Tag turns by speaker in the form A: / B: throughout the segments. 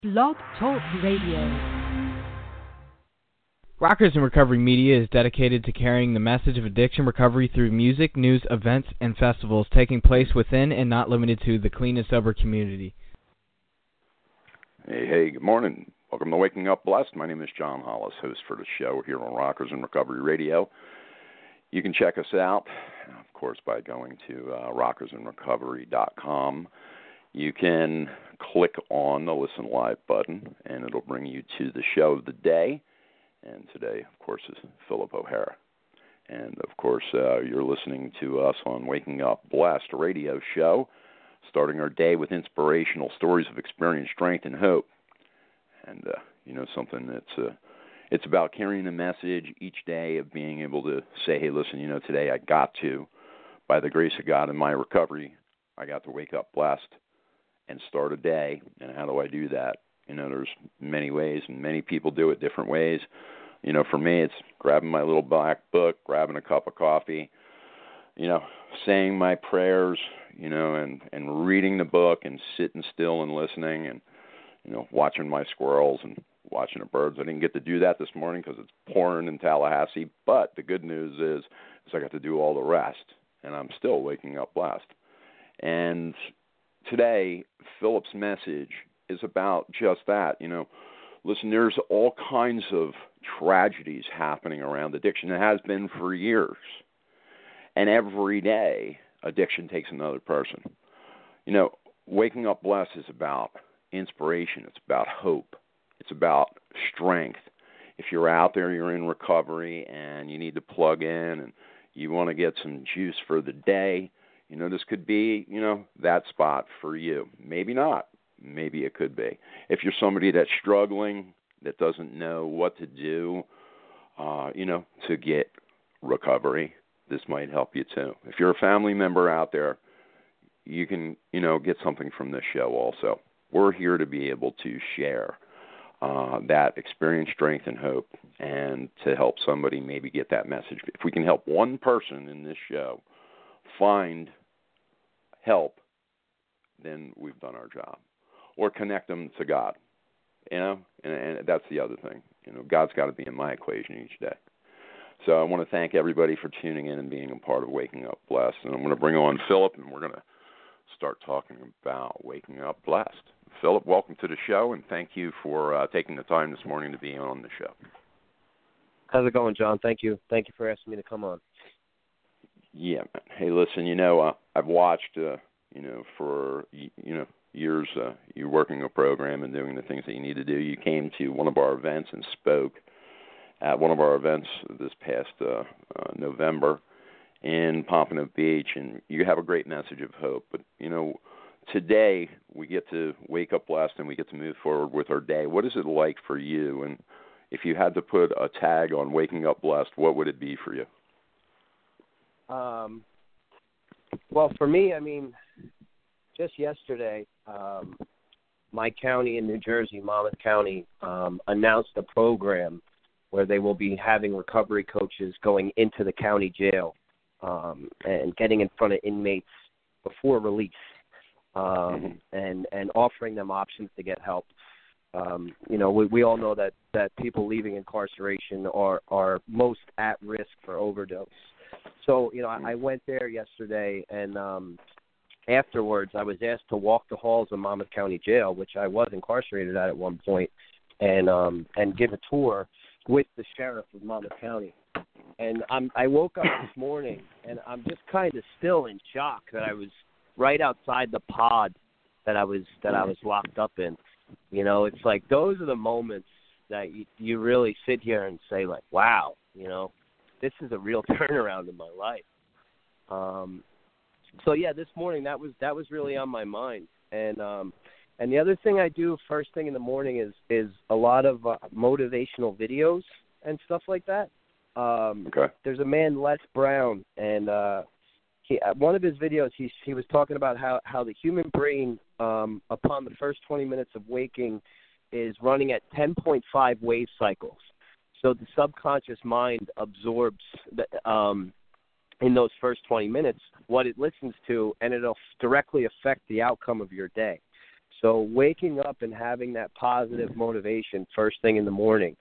A: Blog Talk Radio.
B: Rockers in Recovery Media is dedicated to carrying the message of addiction recovery through music, news, events, and festivals taking place within and not limited to the clean and sober community.
C: Hey, good morning. Welcome to Waking Up Blessed. My name is John Hollis, host for the show here on Rockers in Recovery Radio. You can check us out, of course, by going to rockersinrecovery.com. You can click on the Listen Live button, and it'll bring you to the show of the day. And today, of course, is Philip O'Hara. And, of course, you're listening to us on Waking Up Blessed radio show, starting our day with inspirational stories of experience, strength, and hope. And, something that's it's about carrying a message each day of being able to say, hey, listen, today I got to, by the grace of God in my recovery, I got to wake up blessed and start a day. And how do I do that? There's many ways, and many people do it different ways. For me, it's grabbing my little black book, grabbing a cup of coffee, saying my prayers, and reading the book and sitting still and listening and, watching my squirrels and watching the birds. I didn't get to do that this morning because it's pouring in Tallahassee, but the good news is I got to do all the rest, and I'm still waking up blessed. And today, Philip's message is about just that. Listen, there's all kinds of tragedies happening around addiction. It has been for years. And every day, addiction takes another person. Waking Up Blessed is about inspiration. It's about hope. It's about strength. If you're out there, you're in recovery, and you need to plug in, and you want to get some juice for the day, this could be, that spot for you. Maybe not. Maybe it could be. If you're somebody that's struggling, that doesn't know what to do, to get recovery, this might help you too. If you're a family member out there, you can, get something from this show also. We're here to be able to share that experience, strength, and hope, and to help somebody maybe get that message. If we can help one person in this show find help, then we've done our job. Or connect them to God, and that's the other thing. God's got to be in my equation each day. So I want to thank everybody for tuning in and being a part of Waking Up Blessed. And I'm going to bring on Philip, and we're going to start talking about Waking Up Blessed. Philip, welcome to the show, and thank you for taking the time this morning to be on the show.
D: How's it going, John? Thank you. Thank you for asking me to come on.
C: Yeah, man. Hey, listen, I've watched, for, years, you working a program and doing the things that you need to do. You came to one of our events and spoke at one of our events this past November in Pompano Beach, and you have a great message of hope. But, today we get to wake up blessed and we get to move forward with our day. What is it like for you? And if you had to put a tag on Waking Up Blessed, what would it be for you?
D: Well, for me, just yesterday, my county in New Jersey, Monmouth County, announced a program where they will be having recovery coaches going into the county jail and getting in front of inmates before release and offering them options to get help. We all know that people leaving incarceration are most at risk for overdose. So, I went there yesterday, and afterwards, I was asked to walk the halls of Monmouth County Jail, which I was incarcerated at one point, and give a tour with the sheriff of Monmouth County. And I woke up this morning, and I'm just kind of still in shock that I was right outside the pod that I was locked up in. It's like those are the moments that you really sit here and say, like, wow, this is a real turnaround in my life. So yeah, this morning that was really on my mind, and the other thing I do first thing in the morning is a lot of motivational videos and stuff like that.
C: Okay.
D: There's a man, Les Brown, and one of his videos he was talking about how the human brain upon the first 20 minutes of waking is running at 10.5 wave cycles. So the subconscious mind absorbs in those first 20 minutes what it listens to, and it'll directly affect the outcome of your day. So waking up and having that positive motivation first thing in the morning,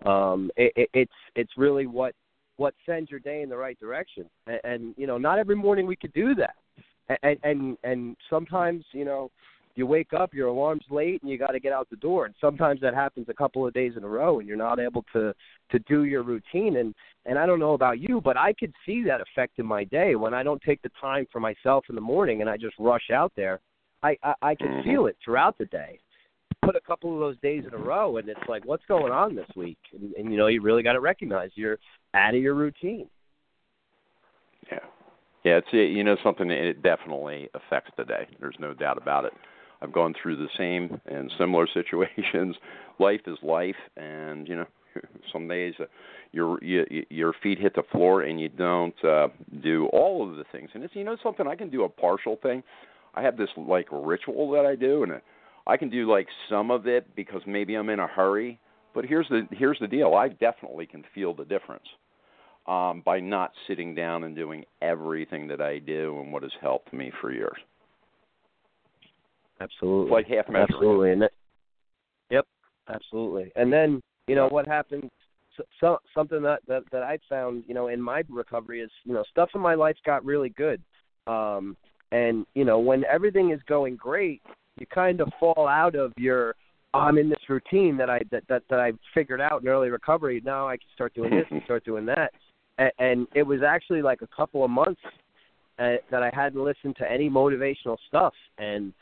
D: it's really what sends your day in the right direction. And you know, not every morning we could do that. And sometimes, you know, you wake up, your alarm's late, and you got to get out the door. And sometimes that happens a couple of days in a row, and you're not able to do your routine. And I don't know about you, but I could see that effect in my day when I don't take the time for myself in the morning and I just rush out there. I can feel it throughout the day. Put a couple of those days in a row, and it's like, what's going on this week? And you know, you really got to recognize you're out of your routine.
C: Yeah. Yeah, it's, you know, something, it definitely affects the day. There's no doubt about it. I've gone through the same and similar situations. Life is life, and, you know, some days your feet hit the floor and you don't do all of the things. And it's, you know, something, I can do a partial thing. I have this, like, ritual that I do, and I can do, like, some of it because maybe I'm in a hurry. But here's the deal. I definitely can feel the difference by not sitting down and doing everything that I do and what has helped me for years.
D: Absolutely.
C: It's like half measure.
D: Absolutely. And yep, absolutely. And then, you know, what happened, something that I found, you know, in my recovery is, you know, stuff in my life got really good. And, you know, when everything is going great, you kind of fall out of your, I'm in this routine that I figured out in early recovery. Now I can start doing this and start doing that. And it was actually like a couple of months that I hadn't listened to any motivational stuff. And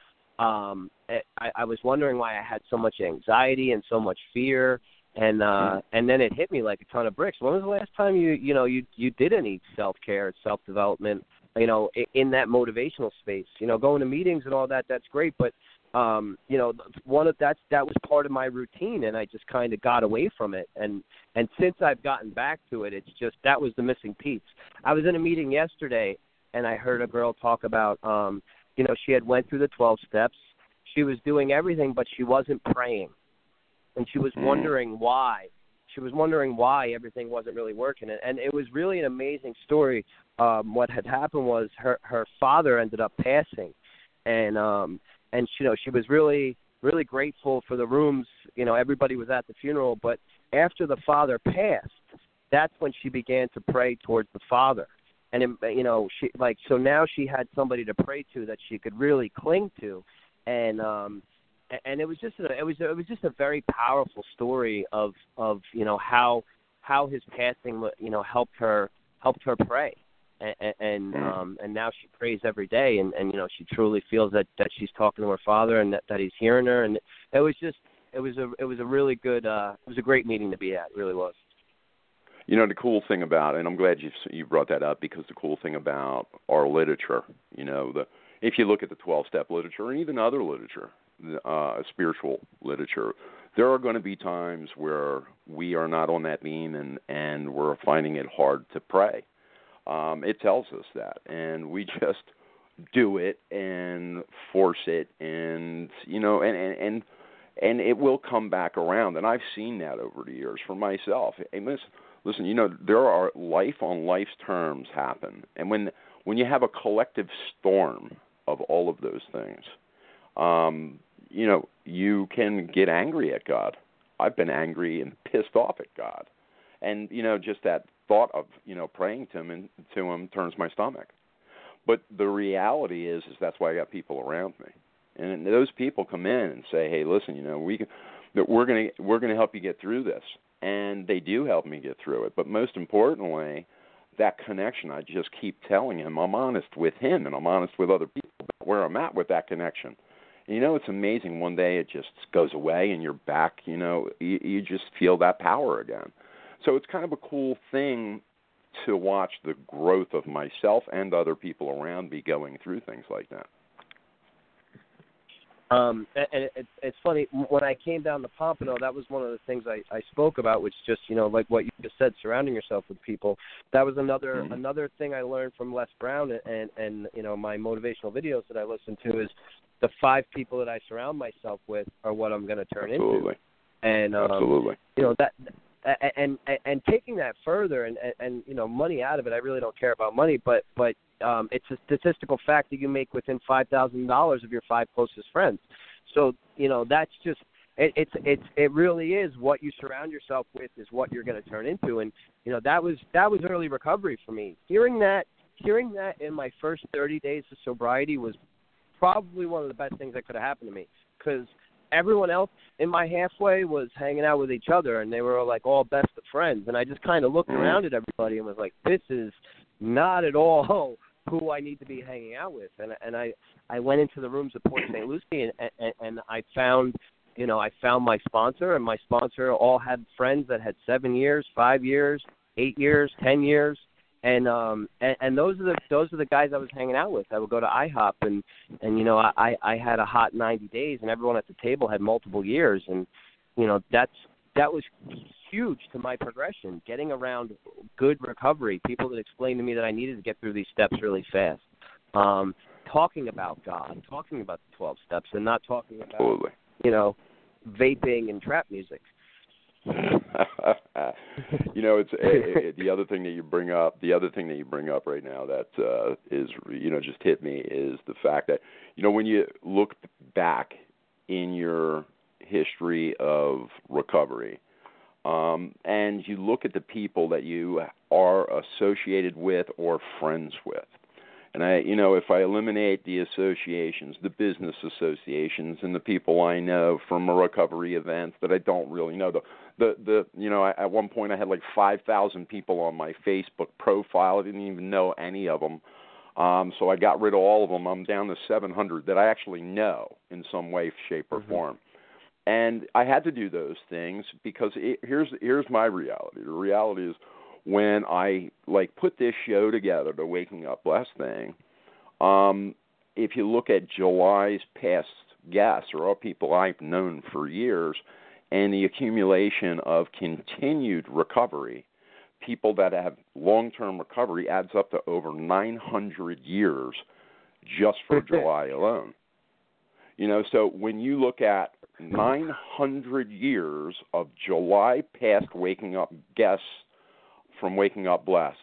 D: I was wondering why I had so much anxiety and so much fear. And then it hit me like a ton of bricks. When was the last time you did any self-care, self-development, you know, in that motivational space? You know, going to meetings and all that, that's great. But, you know, that was part of my routine, and I just kind of got away from it. And since I've gotten back to it, it's just that was the missing piece. I was in a meeting yesterday, and I heard a girl talk about, you know, she had went through the 12 steps. She was doing everything, but she wasn't praying. And she was wondering why. She was wondering why everything wasn't really working. And it was really an amazing story. What had happened was her father ended up passing. And you know, she was really, really grateful for the rooms. You know, everybody was at the funeral. But after the father passed, that's when she began to pray towards the father. And, you know, so now she had somebody to pray to that she could really cling to. And it was just a very powerful story of you know, how his passing, you know, helped her pray. And now she prays every day, and you know, she truly feels that she's talking to her father and that he's hearing her. And it was a really good, it was a great meeting to be at. It really was.
C: You know, the cool thing about, and I'm glad you brought that up, because the cool thing about our literature, you know, if you look at the 12-step literature and even other literature, spiritual literature, there are going to be times where we are not on that beam and we're finding it hard to pray. It tells us that, and we just do it and force it, and you know, and it will come back around. And I've seen that over the years for myself. And listen, you know, there are life on life's terms happen, and when you have a collective storm of all of those things, you know, you can get angry at God. I've been angry and pissed off at God, and you know, just that thought of, you know, praying to him turns my stomach. But the reality is that's why I got people around me, and those people come in and say, "Hey, listen, you know, we're going to help you get through this," and they do help me get through it. But most importantly, that connection, I just keep telling him I'm honest with him, and I'm honest with other people about where I'm at with that connection. And, you know, it's amazing. One day it just goes away, and you're back. You know, you just feel that power again. So it's kind of a cool thing to watch the growth of myself and other people around me going through things like that.
D: And it's funny, when I came down to Pompano, that was one of the things I spoke about, which just, you know, like what you just said, surrounding yourself with people. That was another thing I learned from Les Brown and you know, my motivational videos that I listen to is the 5 people that I surround myself with are what I'm going to turn into. And
C: Absolutely.
D: You know, that. And taking that further and you know, money out of it, I really don't care about money, but it's a statistical fact that you make within $5,000 of your 5 closest friends. So, that's just it really is what you surround yourself with is what you're going to turn into. And, that was early recovery for me. Hearing that in my first 30 days of sobriety was probably one of the best things that could have happened to me, because everyone else in my halfway was hanging out with each other, and they were like all best of friends. And I just kind of looked around at everybody and was like, this is not at all who I need to be hanging out with. And I went into the rooms at Port St. Lucie, and I found my sponsor, and my sponsor all had friends that had 7 years, 5 years, 8 years, 10 years. And those are the guys I was hanging out with. I would go to IHOP, and I had a hot 90 days, and everyone at the table had multiple years, and that was huge to my progression. Getting around good recovery, people that explained to me that I needed to get through these steps really fast. Talking about God, talking about the 12 steps, and not talking about
C: Absolutely.
D: Vaping and trap music.
C: It's the other thing that you bring up. The other thing that you bring up right now that is just hit me is the fact that when you look back in your history of recovery, and you look at the people that you are associated with or friends with. And if I eliminate the associations, the business associations, and the people I know from a recovery event that I don't really know, at one point I had like 5,000 people on my Facebook profile. I didn't even know any of them. So I got rid of all of them. I'm down to 700 that I actually know in some way, shape, or form. And I had to do those things because here's my reality. The reality is, when I put this show together, the Waking Up Blessed thing, if you look at July's past guests or all people I've known for years, and the accumulation of continued recovery, people that have long-term recovery adds up to over 900 years just for July alone. So when you look at 900 years of July past Waking Up guests from Waking Up Blessed,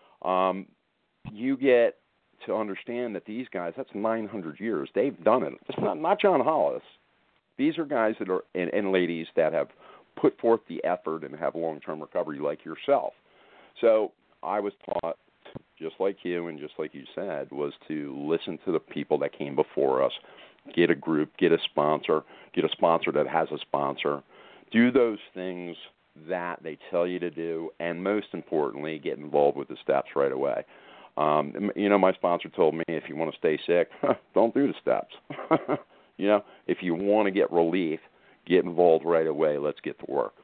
C: you get to understand that these guys, that's 900 years. They've done it. It's not John Hollis. These are guys that are, and ladies that have put forth the effort and have long-term recovery like yourself. So I was taught, just like you and just like you said, was to listen to the people that came before us, get a group, get a sponsor that has a sponsor, do those things that they tell you to do, and most importantly, get involved with the steps right away. My sponsor told me, if you want to stay sick, don't do the steps. If you want to get relief, get involved right away. Let's get to work.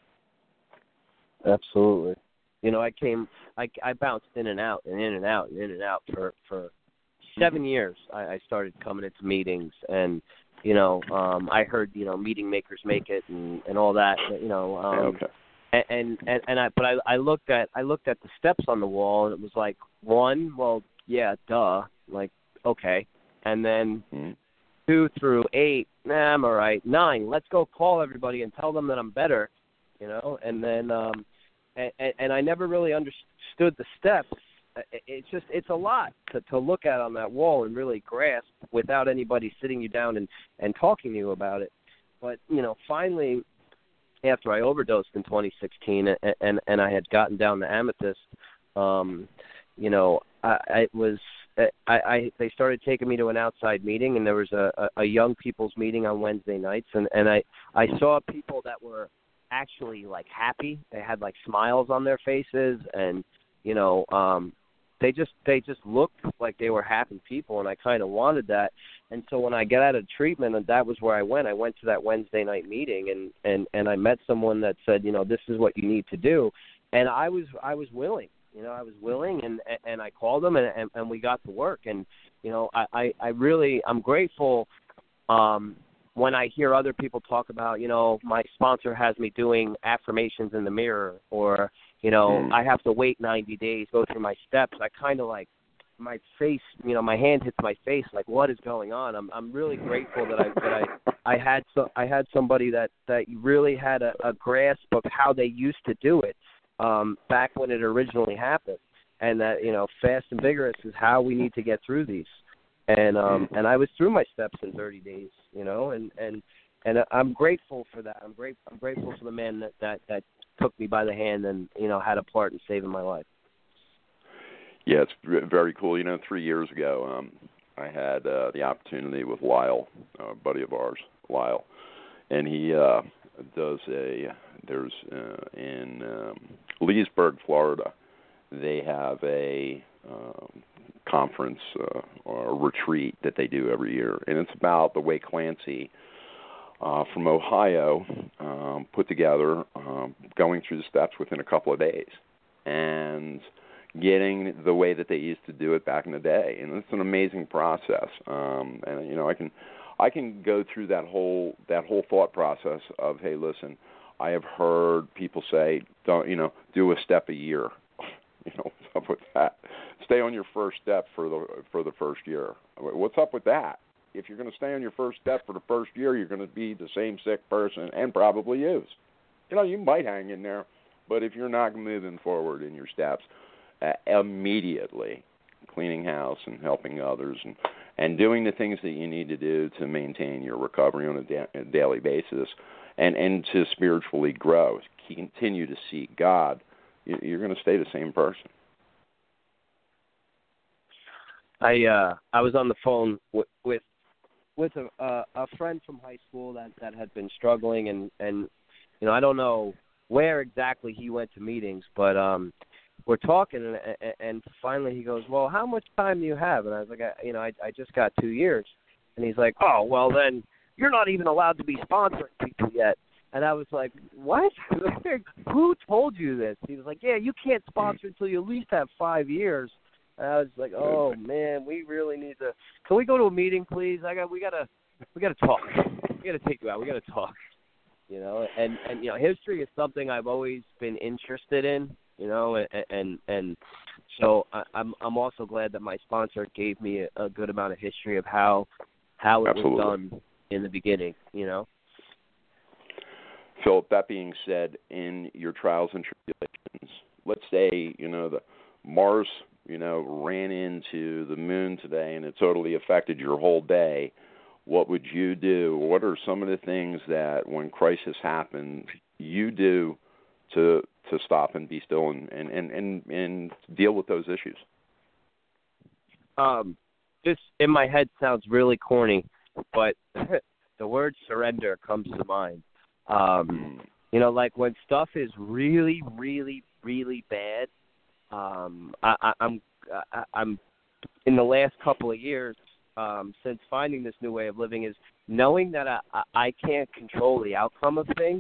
D: Absolutely. I bounced in and out for 7 years. I started coming into meetings, and I heard meeting makers make it and all that.
C: Okay.
D: I looked at the steps on the wall, and it was like 1, well, yeah, duh, like okay, and then 2 through 8, nah, I'm all right. 9, let's go call everybody and tell them that I'm better, and then and I never really understood the steps. It's a lot to look at on that wall and really grasp without anybody sitting you down and talking to you about it. But, finally, after I overdosed in 2016 and I had gotten down to Amethyst, they started taking me to an outside meeting, and there was a young people's meeting on Wednesday nights, and I saw people that were actually like happy. They had like smiles on their faces, and they just looked like they were happy people, and I kind of wanted that. And so when I got out of treatment, and that was where I went to that Wednesday night meeting, and I met someone that said, this is what you need to do, and I was willing. I was willing, and I called them, and we got to work. And I'm grateful when I hear other people talk about, my sponsor has me doing affirmations in the mirror, or I have to wait 90 days, go through my steps. I kind of like my face, my hand hits my face, like what is going on? I'm really grateful that I had somebody that really had a grasp of how they used to do it back when it originally happened, and that fast and vigorous is how we need to get through these. and I was through my steps in 30 days, you know, and I'm grateful for that. I'm grateful for the man that took me by the hand and, you know, had a part in saving my life.
C: Yeah, it's very cool. You know, 3 years ago, I had the opportunity with Lyle, a buddy of ours, Lyle, and he there's in Leesburg, Florida, they have a conference or a retreat that they do every year, and it's about the way Clancy from Ohio put together going through the steps within a couple of days and getting the way that they used to do it back in the day. And it's an amazing process. And you know, I can go through that whole thought process of, hey, listen, I have heard people say, don't, you know, do a step a year. You know, what's up with that? Stay on your first step for the first year. What's up with that? If you're going to stay on your first step for the first year, you're going to be the same sick person and probably use. You know, you might hang in there, but if you're not moving forward in your steps, immediately cleaning house and helping others and doing the things that you need to do to maintain your recovery on a daily basis and to spiritually grow, continue to seek God, you're going to stay the same person.
D: I was on the phone with a friend from high school that had been struggling, and you know, I don't know where exactly he went to meetings, but we're talking, and finally he goes, well, how much time do you have? And I was like, I just got 2 years. And he's like, oh, well, then you're not even allowed to be sponsoring people yet. And I was like, what? Who told you this? He was like, yeah, you can't sponsor until you at least have 5 years. And I was like, oh, man, we really need to – can we go to a meeting, please? We gotta talk. We got to take you out. We got to talk. You know, and you know, history is something I've always been interested in, you know, and so I'm also glad that my sponsor gave me a good amount of history of how it
C: Absolutely.
D: was done in the beginning, you know.
C: Philip, that being said, in your trials and tribulations, let's say, you know, the Mars, you know, ran into the moon today and it totally affected your whole day. What would you do? What are some of the things that when crisis happens you do to stop and be still and deal with those issues?
D: This in my head sounds really corny, but the word surrender comes to mind. You know, like when stuff is really, really, really bad. I'm in the last couple of years. Since finding this new way of living is knowing that I can't control the outcome of things.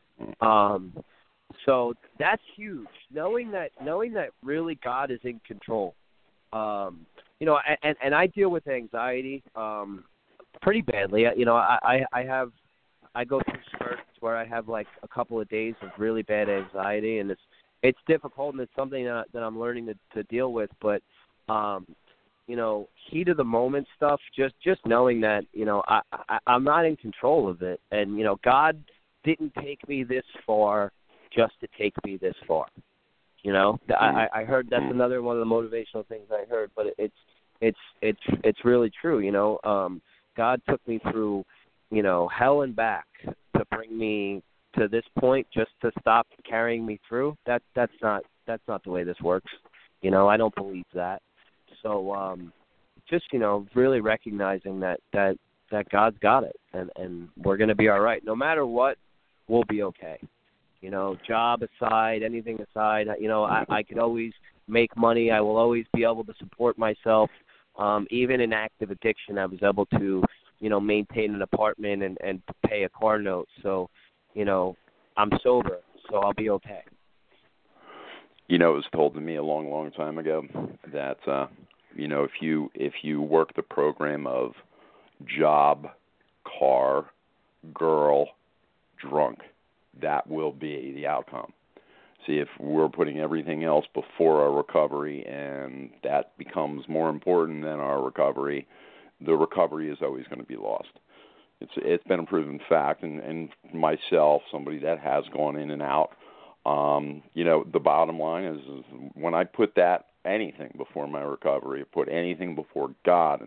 D: So that's huge. Knowing that really God is in control. You know, and I deal with anxiety pretty badly. You know, I go through spurts where I have like a couple of days of really bad anxiety, and it's difficult, and it's something that I'm learning to deal with. But you know, heat of the moment stuff, just knowing that, you know, I'm not in control of it. And, you know, God didn't take me this far just to take me this far. You know, I heard that's another one of the motivational things I heard, but it's really true. You know, God took me through, you know, hell and back to bring me to this point just to stop carrying me through. That's not the way this works. You know, I don't believe that. So just, you know, really recognizing that God's got it and we're going to be all right. No matter what, we'll be okay. You know, job aside, anything aside, you know, I could always make money. I will always be able to support myself. Even in active addiction, I was able to, you know, maintain an apartment and pay a car note. So, you know, I'm sober, so I'll be okay.
C: You know, it was told to me a long, long time ago that, you know, if you work the program of job, car, girl, drunk, that will be the outcome. See, if we're putting everything else before our recovery and that becomes more important than our recovery, the recovery is always going to be lost. It's been a proven fact, and myself, somebody that has gone in and out, you know, the bottom line is when I put anything before my recovery, put anything before God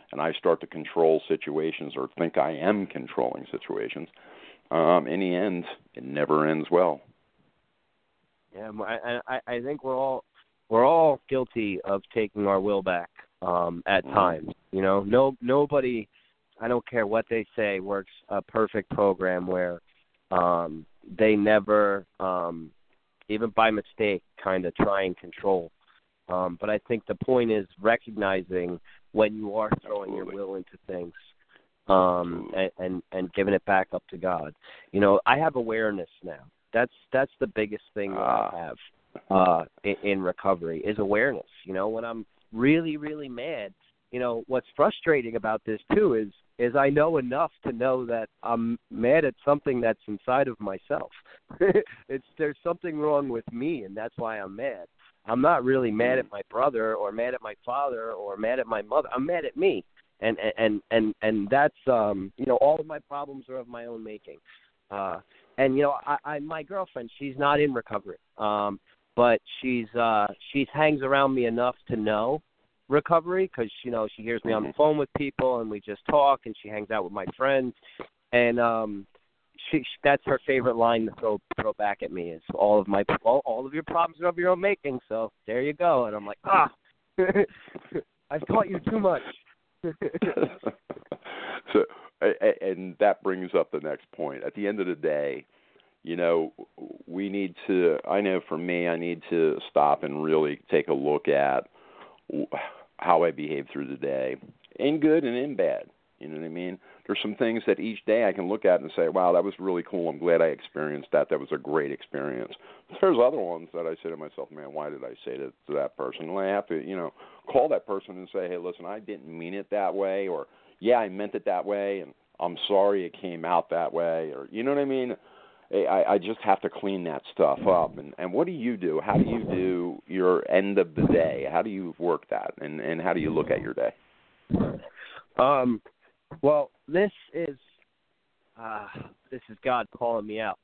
C: and I start to control situations or think I am controlling situations, in the end, it never ends well.
D: Yeah, I think we're all guilty of taking our will back at times. You know, nobody, I don't care what they say, works a perfect program where they never, even by mistake, kind of try and control. But I think the point is recognizing when you are throwing your will into things, and giving it back up to God. You know, I have awareness now. That's the biggest thing that I have in recovery is awareness. You know, when I'm really, really mad, you know, what's frustrating about this too is I know enough to know that I'm mad at something that's inside of myself. There's something wrong with me, and that's why I'm mad. I'm not really mad at my brother or mad at my father or mad at my mother. I'm mad at me, and that's you know, all of my problems are of my own making. And you know, I my girlfriend, she's not in recovery, but she hangs around me enough to know recovery because, you know, she hears me on the phone with people and we just talk, and she hangs out with my friends, and that's her favorite line to throw back at me is all of your problems are of your own making, so there you go. And I'm like, I've taught you too much.
C: So, and that brings up the next point. At the end of the day, you know, we need to, I know for me, I need to stop and really take a look at how I behave through the day, in good and in bad. You know what I mean? There's some things that each day I can look at and say, wow, that was really cool. I'm glad I experienced that. That was a great experience. There's other ones that I say to myself, man, why did I say to that person? And I have to, you know, call that person and say, hey, listen, I didn't mean it that way, or yeah, I meant it that way, and I'm sorry it came out that way, or you know what I mean? I just have to clean that stuff up. And what do you do? How do you do your end of the day? How do you work that? And how do you look at your day?
D: Well, this is God calling me out.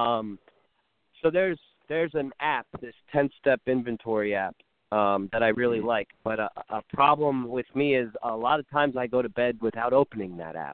D: So there's an app, this 10-step inventory app, that I really like. But a problem with me is a lot of times I go to bed without opening that app.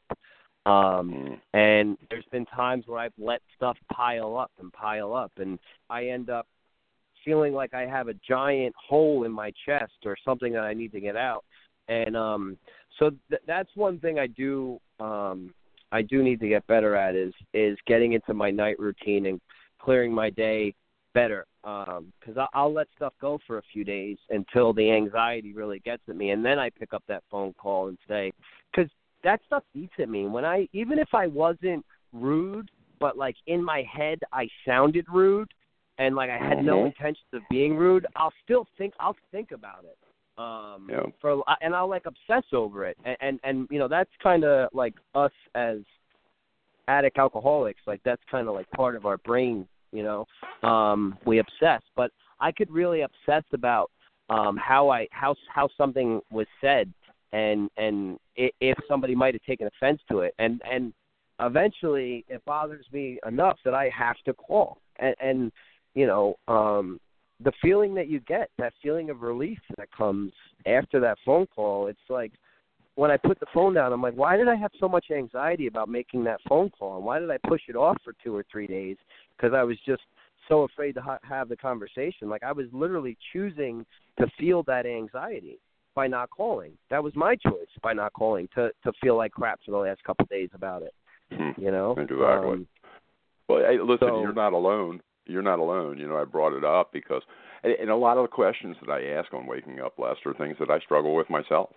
D: And there's been times where I've let stuff pile up, and I end up feeling like I have a giant hole in my chest or something that I need to get out. And so that's one thing I do need to get better at is getting into my night routine and clearing my day better. Because I'll let stuff go for a few days until the anxiety really gets at me, and then I pick up that phone call and say, because that stuff eats at me. Even if I wasn't rude, but like in my head I sounded rude, and like I had no intention of being rude, I'll think about it. And I'll like obsess over it, and you know, that's kind of like us as addict alcoholics. Like that's kind of like part of our brain, you know. We obsess, but I could really obsess about how something was said, and if somebody might have taken offense to it, and eventually it bothers me enough that I have to call, and you know, the feeling that you get, that feeling of relief that comes after that phone call, it's like when I put the phone down, I'm like, why did I have so much anxiety about making that phone call? And why did I push it off for 2 or 3 days? Because I was just so afraid to have the conversation. Like I was literally choosing to feel that anxiety by not calling. That was my choice, by not calling, to feel like crap for the last couple of days about it. You know?
C: Exactly. Well, hey, listen, you're not alone. You're not alone. You know, I brought it up because, and a lot of the questions that I ask on Waking Up Blessed are things that I struggle with myself.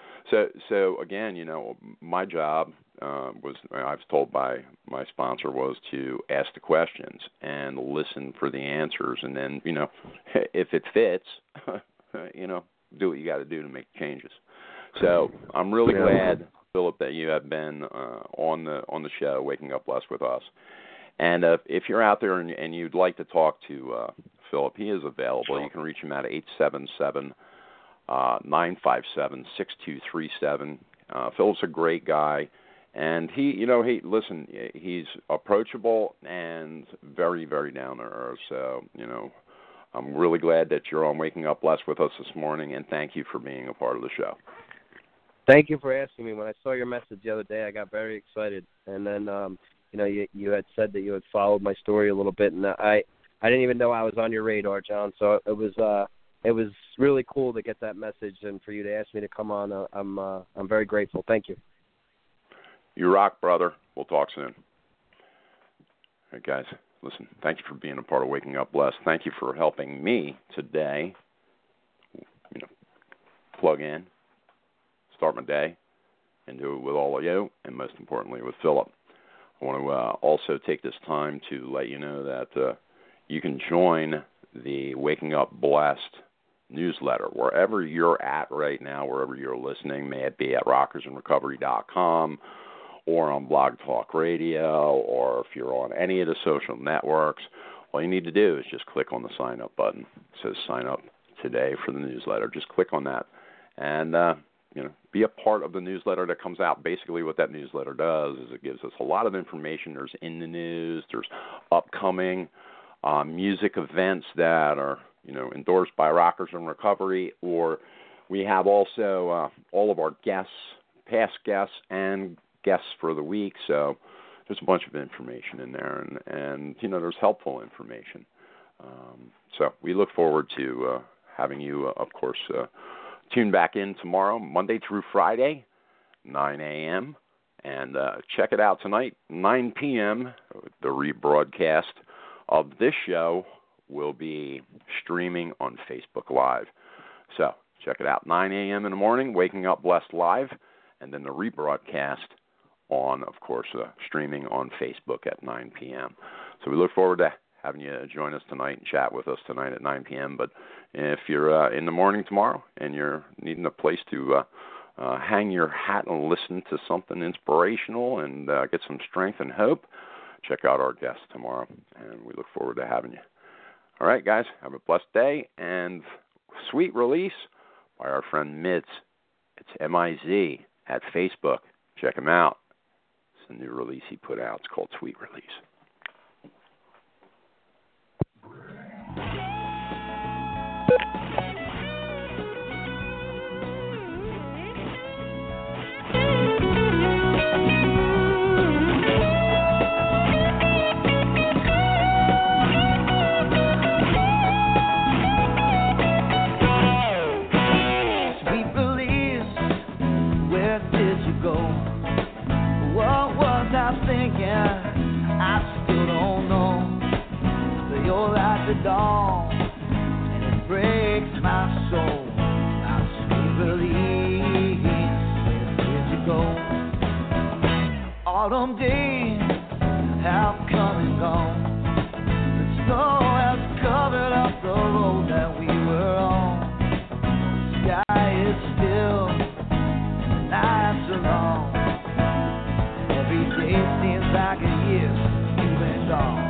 C: So again, you know, my job I was told by my sponsor, was to ask the questions and listen for the answers, and then, you know, if it fits, you know, do what you got to do to make changes. So I'm really glad, Philip, that you have been on the show, Waking Up Blessed, with us. And if you're out there and you'd like to talk to Philip, he is available. You can reach him at 877-957-6237. Philip's a great guy, and he's approachable and very, very down to earth. So, you know, I'm really glad that you're on Waking Up Blessed with us this morning, and thank you for being a part of the show.
D: Thank you for asking me. When I saw your message the other day, I got very excited. And then, you had said that you had followed my story a little bit, and I didn't even know I was on your radar, John. So it was really cool to get that message and for you to ask me to come on. I'm very grateful. Thank you.
C: You rock, brother. We'll talk soon. All right, guys, listen, thank you for being a part of Waking Up Blessed. Thank you for helping me today, plug in, start my day, and do it with all of you, and most importantly with Philip. I want to also take this time to let you know that you can join the Waking Up Blessed newsletter wherever you're at right now, wherever you're listening, may it be at rockersandrecovery.com or on Blog Talk Radio, or if you're on any of the social networks. All you need to do is just click on the sign up button. It says sign up today for the newsletter. Just click on that and be a part of the newsletter that comes out. Basically what that newsletter does is it gives us a lot of information. There's in the news, there's upcoming music events that are endorsed by Rockers in Recovery, or we have also all of our guests, past guests, and guests for the week. So there's a bunch of information in there, and there's helpful information. So we look forward to having you, of course, tune back in tomorrow, Monday through Friday, 9 a.m., and check it out tonight, 9 p.m., the rebroadcast of this show will be streaming on Facebook Live. So check it out, 9 a.m. in the morning, Waking Up Blessed Live, and then the rebroadcast on, of course, streaming on Facebook at 9 p.m. So we look forward to having you join us tonight and chat with us tonight at 9 p.m. But if you're in the morning tomorrow and you're needing a place to hang your hat and listen to something inspirational and get some strength and hope, check out our guest tomorrow, and we look forward to having you. All right, guys, have a blessed day, and Sweet Release by our friend Miz. It's M-I-Z at Facebook. Check him out. It's a new release he put out. It's called Sweet Release.
E: Dawn, and it breaks my soul. My sweet release, where did you go? Autumn days have come and gone. The snow has covered up the road that we were on. The sky is still, and the nights are long. Every day seems like a year you've been gone.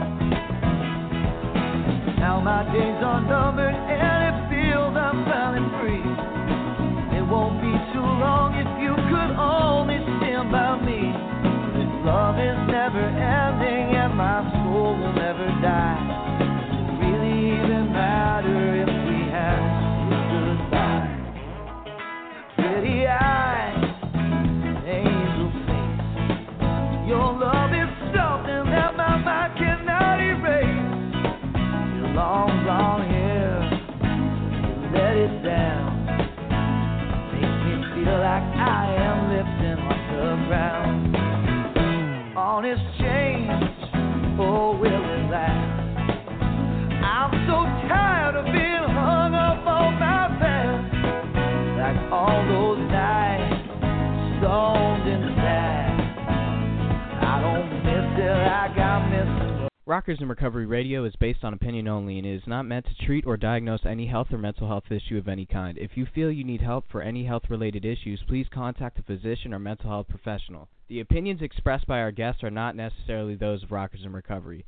E: Now my days are numbered and it feels I'm finally free. It won't be too long if you could only stand by me. This love is never ending and my soul will never die. Does it really even matter if we had goodbye? Pretty eyes, angel face. Your love is something that my mind cannot erase. Long blonde hair, you let it down. Makes me feel like I am lifting off the ground. Honest change, oh will it last? I'm so tired of being hung up on my past. Like all those nights, stoned and sad. I don't miss it like I miss it.
B: Rockers in Recovery Radio is based on opinion only and is not meant to treat or diagnose any health or mental health issue of any kind. If you feel you need help for any health-related issues, please contact a physician or mental health professional. The opinions expressed by our guests are not necessarily those of Rockers in Recovery.